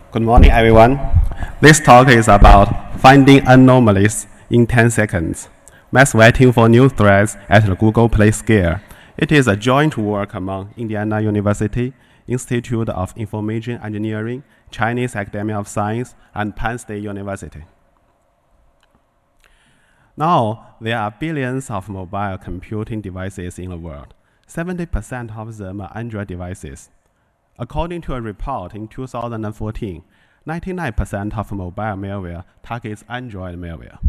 Good morning, everyone. This talk is about finding anomalies in 10 seconds. Mass waiting for new threads at the Google Play scale. It is a joint work among Indiana University, Institute of Information Engineering, Chinese Academy of Science, and Penn State University. Now, there are billions of mobile computing devices in the world. 70% of them are Android devices. According to a report in 2014, 99% of mobile malware targets Android malware.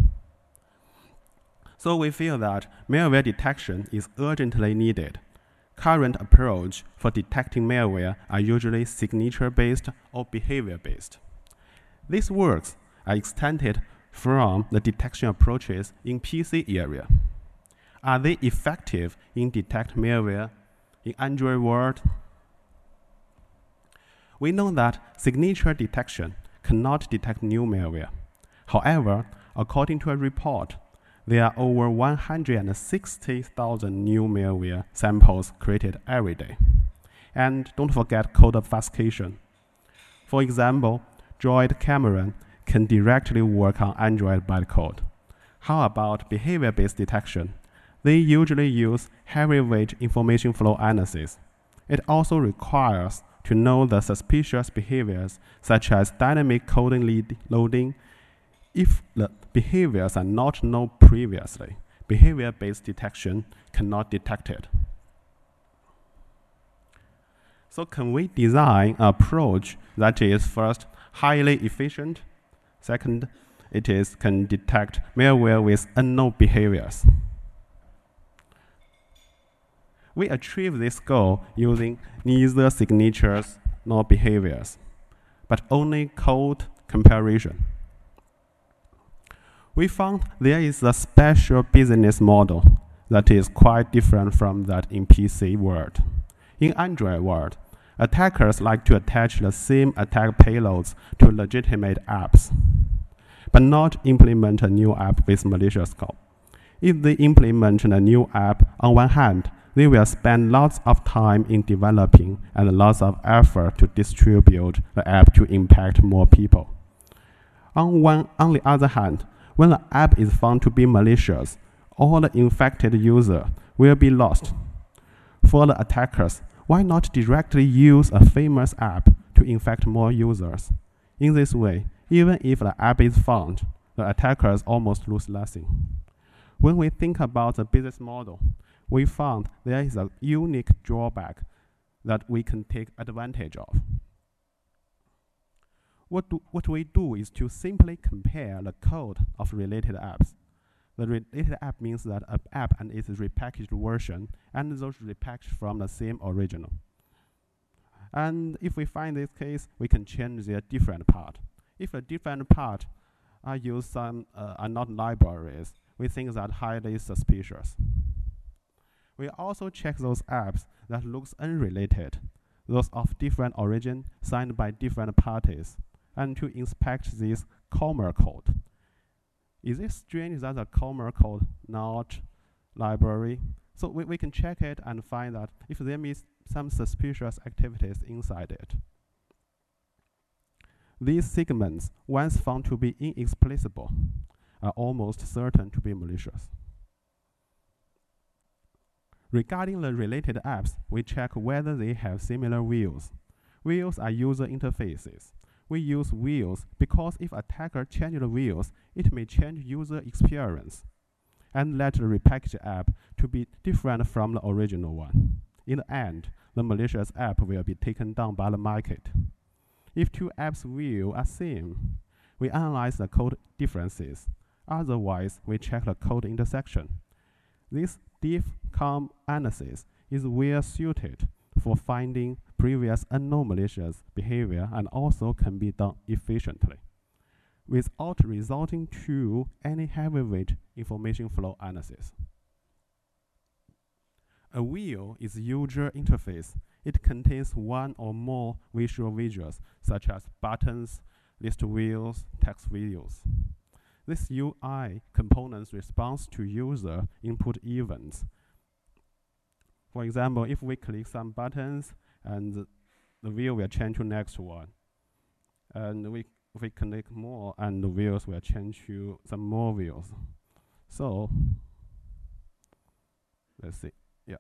So we feel that malware detection is urgently needed. Current approach for detecting malware are usually signature-based or behavior-based. These works are extended from the detection approaches in PC area. Are they effective in detect malware in Android world? We know that signature detection cannot detect new malware. However, according to a report, there are over 160,000 new malware samples created every day. And don't forget code obfuscation. For example, Droid Cameron can directly work on Android bytecode. How about behavior-based detection? They usually use heavyweight information flow analysis. It also requires to know the suspicious behaviors, such as dynamic coding loading. If the behaviors are not known previously, behavior-based detection cannot detect it. So can we design an approach that is first highly efficient, second, can detect malware with unknown behaviors? We achieve this goal using neither signatures nor behaviors, but only code comparison. We found there is a special business model that is quite different from that in PC world. In Android world, attackers like to attach the same attack payloads to legitimate apps, but not implement a new app with malicious code. If they implement a new app, on one hand, they will spend lots of time in developing and lots of effort to distribute the app to impact more people. On the other hand, when the app is found to be malicious, all the infected users will be lost. For the attackers, why not directly use a famous app to infect more users? In this way, even if the app is found, the attackers almost lose nothing. When we think about the business model, we found there is a unique drawback that we can take advantage of. What we do is to simply compare the code of related apps. The related app means that an app and its repackaged version, and those repackaged from the same original. And if we find this case, we can change their different part. If a different part use some are not libraries, we think that highly suspicious. We also check those apps that looks unrelated, those of different origin signed by different parties, and to inspect this comma code. Is it strange that the comma code not library? So we can check it and find that if there is some suspicious activities inside it. These segments, once found to be inexplicable, are almost certain to be malicious. Regarding the related apps, we check whether they have similar views. Views are user interfaces. We use views because if attacker changes the views, it may change user experience and let the repackaged app to be different from the original one. In the end, the malicious app will be taken down by the market. If two apps' views are same, we analyze the code differences. Otherwise, we check the code intersection. This diff-com analysis is well suited for finding previous unknown malicious behavior and also can be done efficiently without resulting to any heavyweight information flow analysis. A wheel is a user interface. It contains one or more visual visuals such as buttons, list wheels, text videos. This UI components responds to user input events. For example, if we click some buttons and the view will change to next one. And if we connect more, and the views will change to some more views. So let's see. Yeah.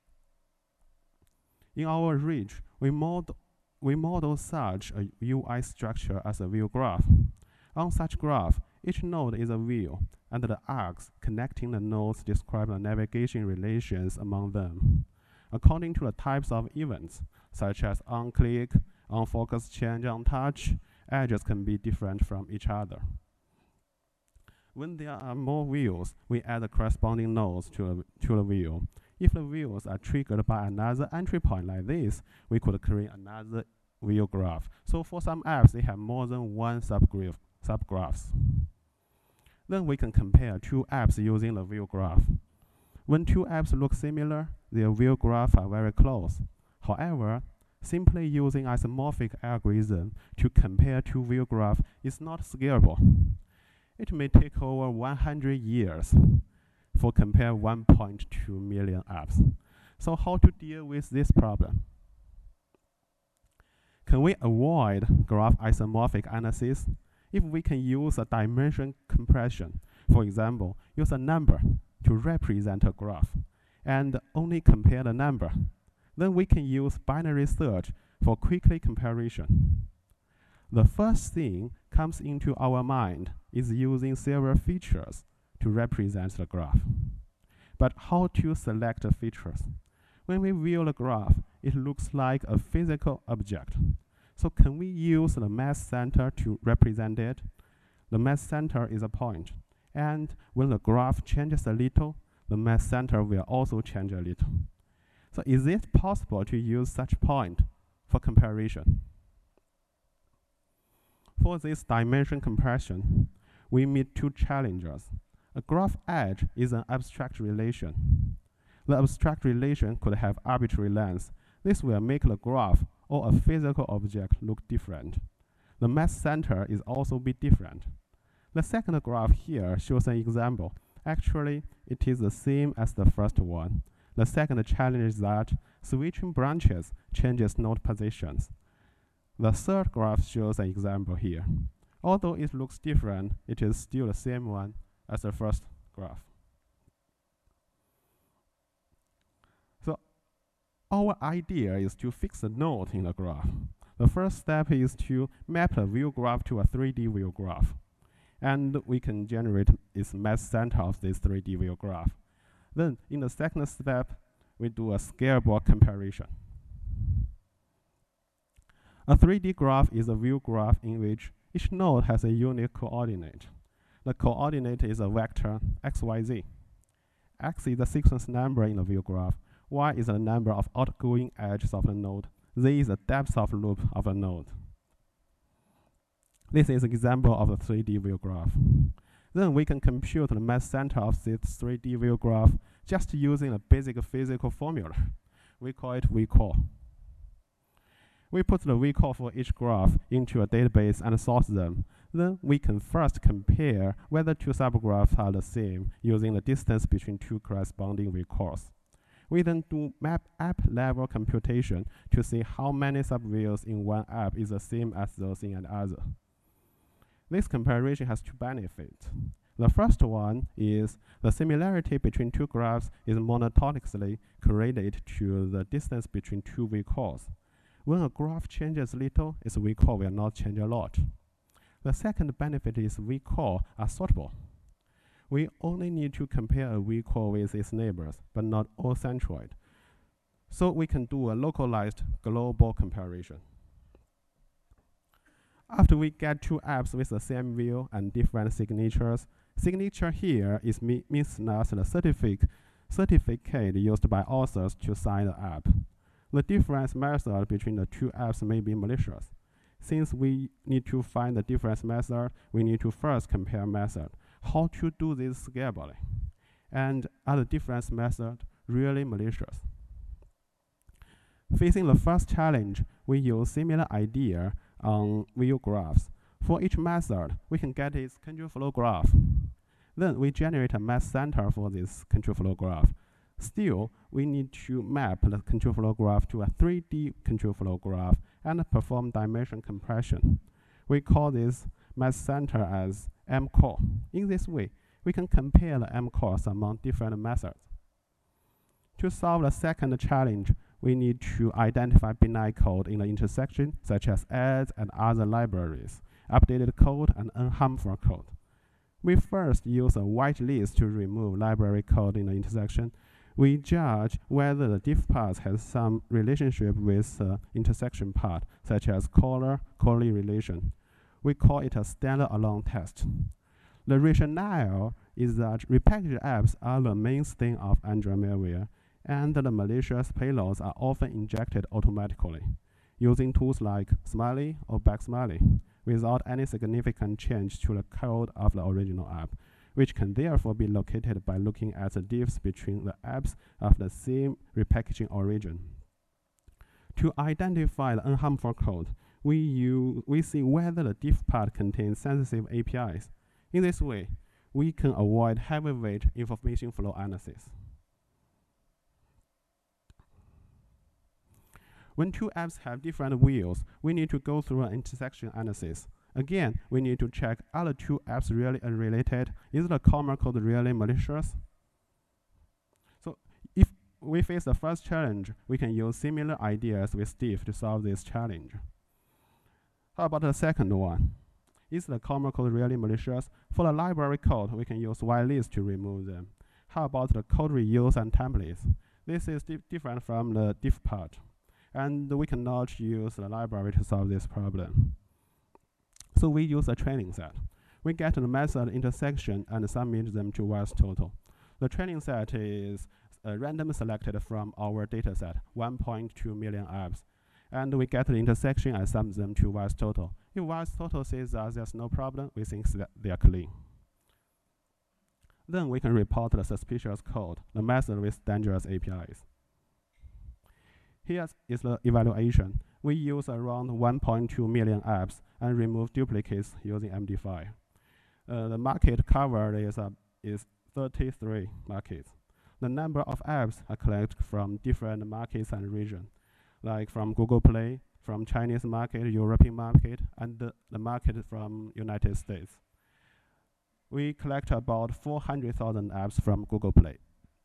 In our ridge, we model such a UI structure as a view graph. On such graph, each node is a view, and the arcs connecting the nodes describe the navigation relations among them. According to the types of events, such as on-click, on-focus change, on-touch, edges can be different from each other. When there are more views, we add the corresponding nodes to the view. If the views are triggered by another entry point like this, we could create another view graph. So for some apps, they have more than one subgraphs. Then we can compare two apps using the view graph. When two apps look similar, their view graphs are very close. However, simply using isomorphic algorithm to compare two view graphs is not scalable. It may take over 100 years for compare 1.2 million apps. So how to deal with this problem? Can we avoid graph isomorphic analysis? If we can use a dimension compression, for example, use a number to represent a graph and only compare the number, then we can use binary search for quickly comparison. The first thing comes into our mind is using several features to represent the graph. But how to select the features? When we view the graph, it looks like a physical object. So can we use the mass center to represent it? The mass center is a point. And when the graph changes a little, the mass center will also change a little. So is it possible to use such point for comparison? For this dimension compression, we meet two challenges. A graph edge is an abstract relation. The abstract relation could have arbitrary length. This will make the graph or a physical object look different. The mass center is also be different. The second graph here shows an example. Actually, it is the same as the first one. The second challenge is that switching branches changes node positions. The third graph shows an example here. Although it looks different, it is still the same one as the first graph. So our idea is to fix the node in the graph. The first step is to map a view graph to a 3D view graph. And we can generate its mass center of this 3D view graph. Then in the second step, we do a scalable comparison. A 3D graph is a view graph in which each node has a unique coordinate. The coordinate is a vector x, y, z. X is the sequence number in the view graph. Y is the number of outgoing edges of the node. Z is the depth of loop of a node. This is an example of a 3D view graph. Then we can compute the mass center of this 3D view graph just using a basic physical formula. We call it vcol. We put the vcol for each graph into a database and sort them. Then we can first compare whether two subgraphs are the same using the distance between two corresponding vcols. We then do map app level computation to see how many subviews in one app is the same as those in another. This comparison has two benefits. The first one is the similarity between two graphs is monotonically correlated to the distance between two vcols. When a graph changes little, its vcol will not change a lot. The second benefit is vcol are sortable. We only need to compare a vcol with its neighbors, but not all centroid. So we can do a localized global comparison. After we get two apps with the same view and different signatures, signature here means that the certificate used by authors to sign the app. The difference method between the two apps may be malicious. Since we need to find the difference method, we need to first compare method. How to do this scalably? And are the difference method really malicious? Facing the first challenge, we use similar idea on view graphs. For each method, we can get its control flow graph. Then we generate a mass center for this control flow graph. Still, we need to map the control flow graph to a 3D control flow graph and perform dimension compression. We call this math center as M-core. In this way, we can compare the M-cores among different methods. To solve the second challenge, we need to identify benign code in the intersection, such as ads and other libraries, updated code, and unharmful code. We first use a whitelist to remove library code in the intersection. We judge whether the diff path has some relationship with the intersection part, such as caller-callee relation. We call it a standalone test. The rationale is that repackaged apps are the mainstay of Android malware, and the malicious payloads are often injected automatically, using tools like Smiley or Backsmiley, without any significant change to the code of the original app, which can therefore be located by looking at the diffs between the apps of the same repackaging origin. To identify the unharmful code, we see whether the diff part contains sensitive APIs. In this way, we can avoid heavyweight information flow analysis. When two apps have different views, we need to go through an intersection analysis. Again, we need to check, are the two apps really unrelated? Is the common code really malicious? So if we face the first challenge, we can use similar ideas with diff to solve this challenge. How about the second one? Is the common code really malicious? For the library code, we can use whitelist to remove them. How about the code reuse and templates? This is different from the diff part, and we cannot use the library to solve this problem. So we use a training set. We get the method intersection and submit them to VirusTotal. The training set is randomly selected from our dataset, 1.2 million apps. And we get the intersection and sum them to VirusTotal. If VirusTotal says that there's no problem, we think that they are clean. Then we can report the suspicious code, the method with dangerous APIs. Here is the evaluation. We use around 1.2 million apps and remove duplicates using MD5. The market covered is 33 markets. The number of apps are collected from different markets and regions, like from Google Play, from Chinese market, European market, and the market from United States. We collect about 400,000 apps from Google Play.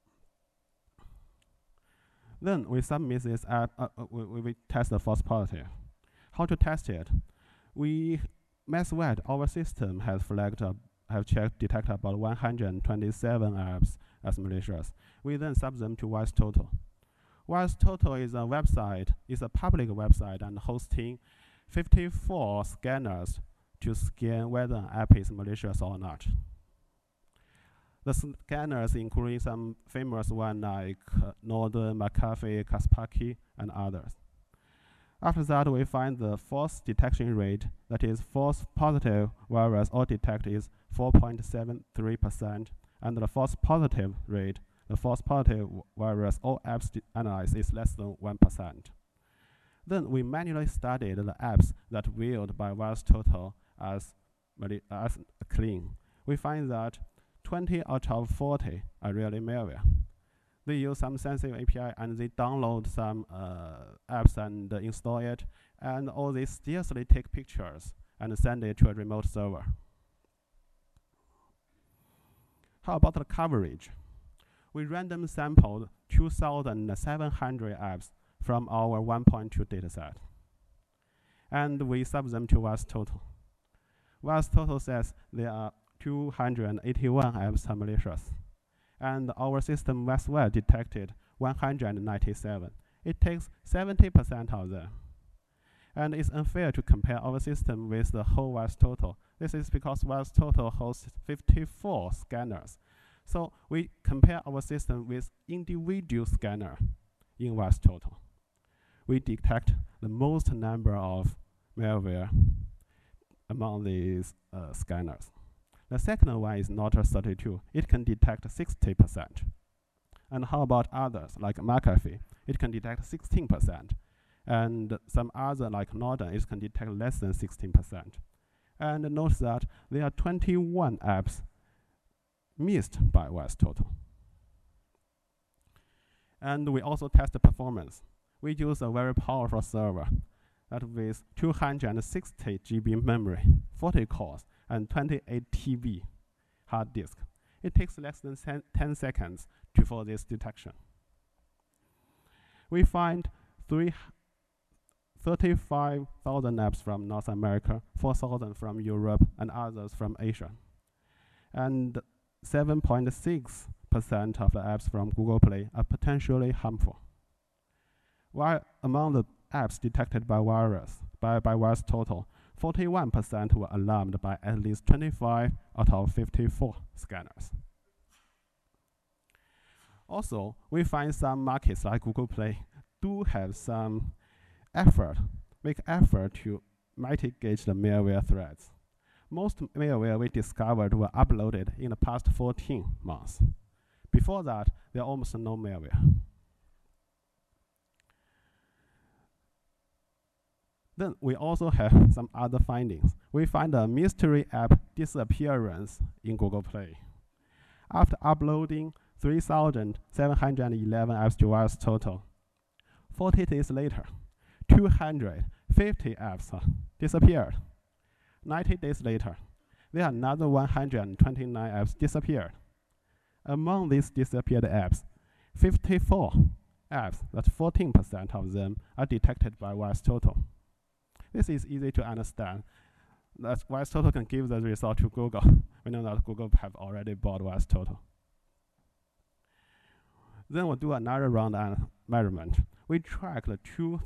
Then we submit this app, we test the false positive. How to test it? We MathWet, our system has detected about 127 apps as malicious. We then sub them to VirusTotal. VirusTotal is a website, is a public website and hosting 54 scanners to scan whether an app is malicious or not. The scanners including some famous ones like Norton, McAfee, Kaspersky, and others. After that, we find the false detection rate, that is false positive virus all detect is 4.73%, and the false positive rate, the false positive virus all apps analyzed is less than 1%. Then we manually studied the apps that viewed by VirusTotal as clean. We find that 20 out of 40 are really malware. They use some sensitive API and they download some apps and install it, and all they seriously take pictures and send it to a remote server. How about the coverage? We random sampled 2,700 apps from our 1.2 dataset, and we sub them to VirusTotal. VirusTotal says there are 281 apps are malicious, and our system MathWet detected 197. It takes 70% of them. And it's unfair to compare our system with the whole VirusTotal. This is because VirusTotal hosts 54 scanners. So we compare our system with individual scanner in VirusTotal. We detect the most number of malware among these scanners. The second one is Norton 32. It can detect 60%. And how about others, like McAfee? It can detect 16%. And some other, like Norton, it can detect less than 16%. And note that there are 21 apps missed by VirusTotal. And we also test the performance. We use a very powerful server. that with 260 GB memory, 40 cores, and 28 TB hard disk. It takes less than 10 seconds for this detection. We find 35,000 apps from North America, 4,000 from Europe, and others from Asia. And 7.6% of the apps from Google Play are potentially harmful. While among the apps detected by VirusTotal, 41% were alarmed by at least 25 out of 54 scanners. Also, we find some markets like Google Play do have some make effort to mitigate the malware threats. Most malware we discovered were uploaded in the past 14 months. Before that, there are almost no malware. Then we also have some other findings. We find a mystery app disappearance in Google Play. After uploading 3,711 apps to VirusTotal, 40 days later, 250 apps disappeared. 90 days later, there are another 129 apps disappeared. Among these disappeared apps, 54 apps, that's 14% of them, are detected by VirusTotal. This is easy to understand. That VirusTotal can give the result to Google. We know that Google have already bought VirusTotal. Then we'll do another round measurement. We track the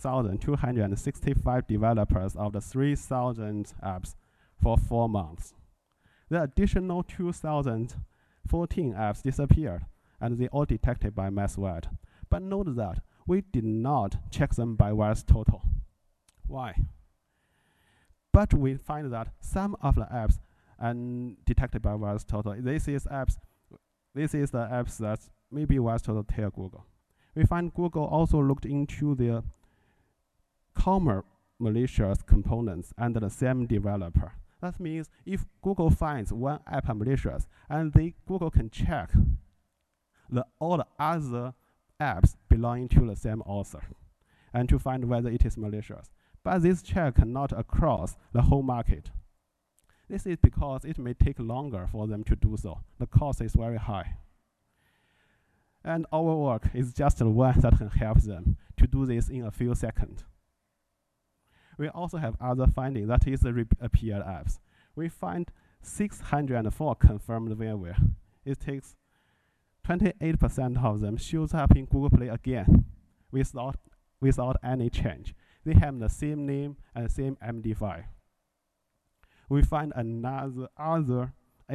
2,265 developers of the 3,000 apps for 4 months. The additional 2,014 apps disappeared, and they all detected by MassWord. But note that we did not check them by VirusTotal. Why? But we find that some of the apps are detected by VirusTotal. This is the apps that maybe VirusTotal tell Google. We find Google also looked into the common malicious components under the same developer. That means if Google finds one app malicious, and Google can check all the other apps belonging to the same author, and to find whether it is malicious. But this check cannot across the whole market. This is because it may take longer for them to do so. The cost is very high. And our work is just the one that can help them to do this in a few seconds. We also have other findings, that is the reappeared apps. We find 604 confirmed malware. It takes 28% of them shows up in Google Play again without any change. They have the same name and same MD5. We find other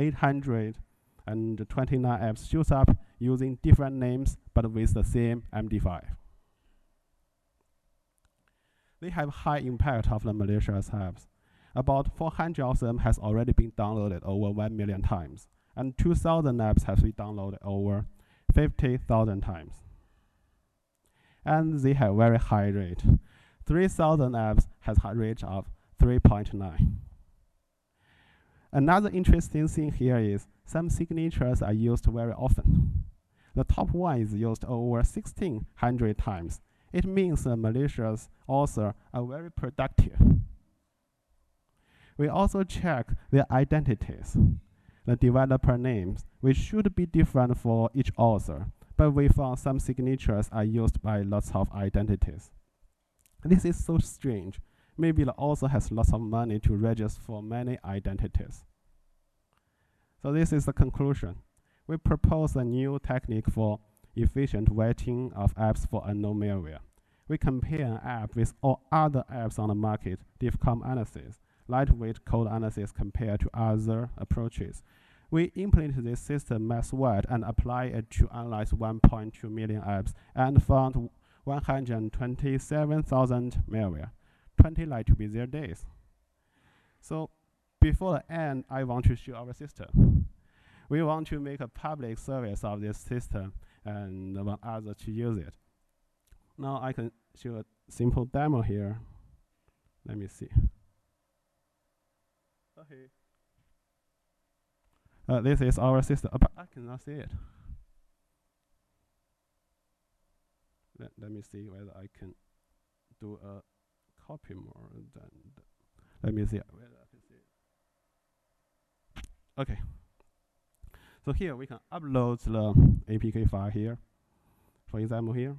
829 apps shows up using different names but with the same MD5. They have high impact of the malicious apps. About 400 of them has already been downloaded over 1 million times, and 2,000 apps have been downloaded over 50,000 times. And they have very high rate. 3,000 apps has a rate of 3.9. Another interesting thing here is some signatures are used very often. The top one is used over 1,600 times. It means the malicious author are very productive. We also check their identities, the developer names, which should be different for each author, but we found some signatures are used by lots of identities. This is so strange. Maybe the author has lots of money to register for many identities. So this is the conclusion. We propose a new technique for efficient vetting of apps for unknown malware. We compare an app with all other apps on the market, DIFCOM analysis, lightweight code analysis compared to other approaches. We implemented this system MassWord and apply it to analyze 1.2 million apps and found 127,000 malware. 20 like to be their days. So before the end, I want to show our system. We want to make a public service of this system and want others to use it. Now I can show a simple demo here. Let me see. Okay. This is our system, but I cannot see it. Let me see whether I can do a copy more than. Let me see. Okay. So here we can upload the APK file here, for example here,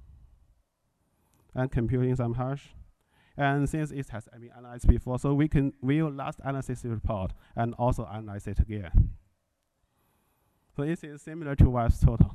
and computing some hash. And since it has been analyzed before, so we can view last analysis report and also analyze it again. So this is similar to VSTotal.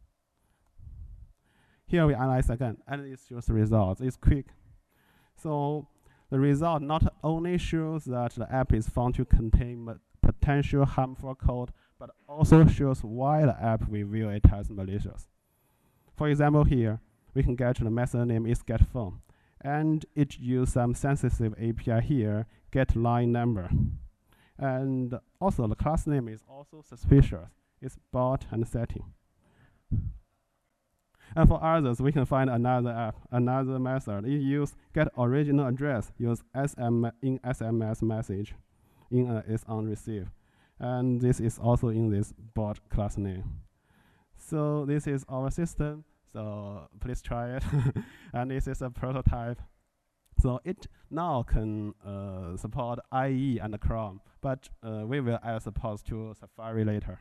Here we analyze again, and it shows the results. It's quick. So the result not only shows that the app is found to contain potential harmful code, but also shows why the app we view it as malicious. For example, here we can get the method name is getPhone, and it uses some sensitive API here, get line number. And also the class name is also suspicious. It's bot and setting. And for others, we can find another app, another method. It uses get original address, use in SMS message, is on receive. And this is also in this bot class name. So this is our system. So please try it. And this is a prototype. So it now can support IE and Chrome, but we will add support to Safari later.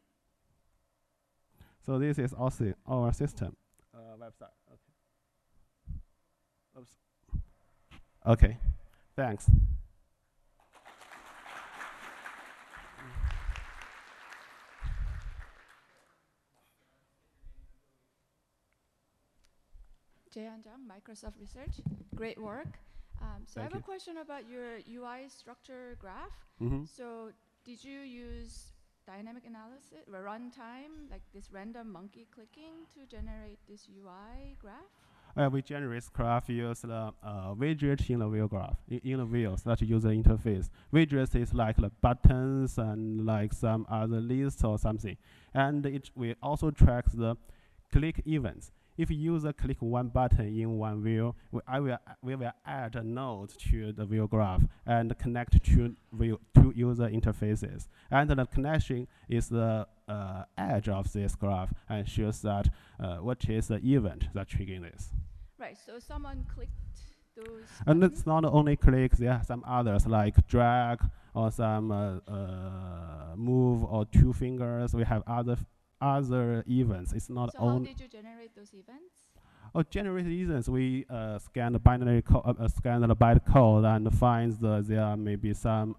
So this is also our system website. Okay. Oops. Okay. Thanks. Jaehyun Jang, Microsoft Research. Great work. So I have a question about your UI structure graph. So did you use dynamic analysis, or runtime, like this random monkey clicking to generate this UI graph? We generate graph use the widget in the view graph, in the views, that user interface. Widgets is like the buttons and like some other lists or something. And it will also track the click events. If user click one button in one view, we will add a node to the view graph and connect to two user interfaces. And the connection is the edge of this graph and shows that what is the event that triggering this. Right, so someone clicked those And buttons? it's not only clicks, there are some others like drag or some move or two fingers. We have other events. It's not so only. how did you generate those events? Oh, generate events. We scan the binary scan the bytecode and find there may be some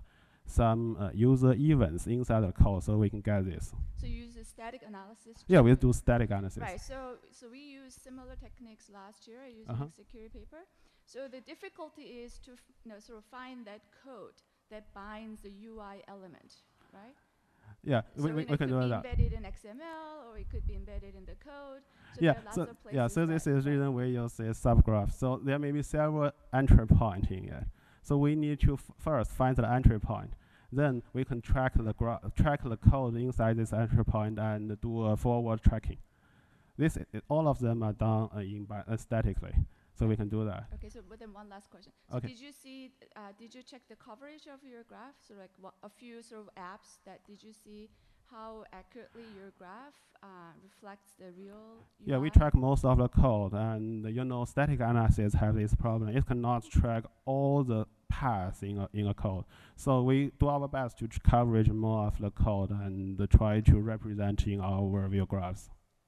user events inside the code, so we can get this. So you use a static analysis? Yeah, we do static analysis. Right. So we used similar techniques last year using security paper. So the difficulty is to sort of find that code that binds the UI element, right? Yeah, so we can do that. It could be embedded in XML, or it could be embedded in the code. So Yeah, there are lots of places so this is the reason we use this subgraph. So there may be several entry points in it. So we need to first find the entry point. Then we can track the code inside this entry point and do a forward tracking. All of them are done statically. So we can do that. Okay, so but then one last question. So Okay. did you check the coverage of your graph? So like a few sort of apps did you see how accurately your graph reflects the real UI? Yeah, we track most of the code, and static analysis have this problem. It cannot track all the paths in a code. So we do our best to coverage more of the code and try to represent in our view graphs.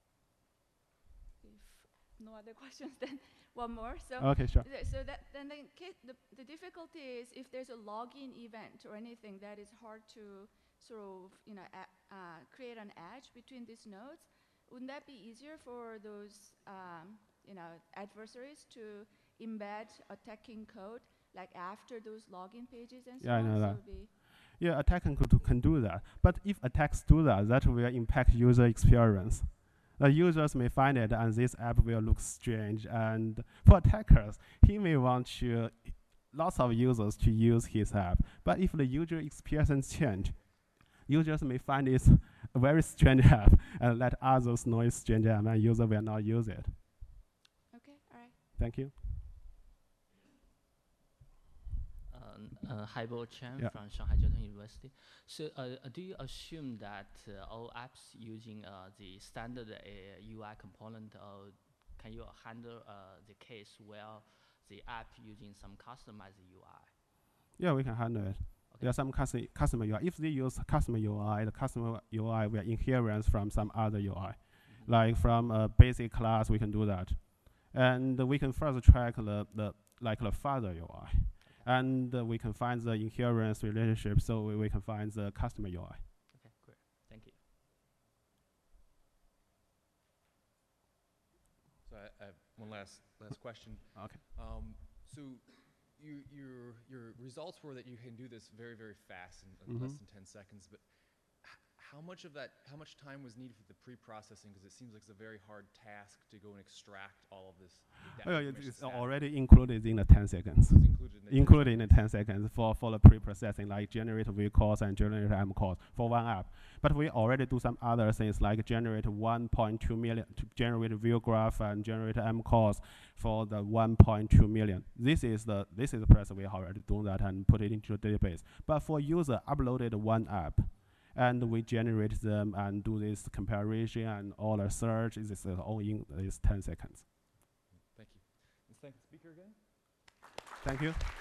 If no other questions, then one more. So okay, sure. So the difficulty is if there's a login event or anything that is hard to sort of create an edge between these nodes. Wouldn't that be easier for those adversaries to embed attacking code like after those login pages and so on? I know that. So Yeah, attackers can do that. But if attacks do that, that will impact user experience. The users may find it, and this app will look strange. And for attackers, he may want lots of users to use his app. But if the user experience change, users may find it a very strange app and let others know it's strange app, and user will not use it. Okay, all right. Thank you. Haibo Chen from Shanghai Jiao Tong University. So do you assume that all apps using the standard UI component, can you handle the case where the app using some customized UI? Yeah, we can handle it. Okay. There are some customer UI. If they use customer UI, the customer UI will inherit from some other UI. Like from a basic class, we can do that. And we can first track the father UI. Okay. And we can find the inheritance relationship, so we can find the customer UI. Okay, great. Thank you. So I have one last question. Okay. So your results were that you can do this very, very fast in less than 10 seconds, but how much time was needed for the pre-processing? Because it seems like it's a very hard task to go and extract all of this. It's already included in the 10 seconds. It's included in the 10 seconds for the pre-processing, like generate V calls and generate M calls for one app. But we already do some other things like generate 1.2 million, to generate view graph and generate M calls for the 1.2 million. This is the process we already do that and put it into the database. But for user uploaded one app, and we generate them and do this comparison and all the search. This is all in this 10 seconds. Thank you. Let's thank the speaker again. Thank you.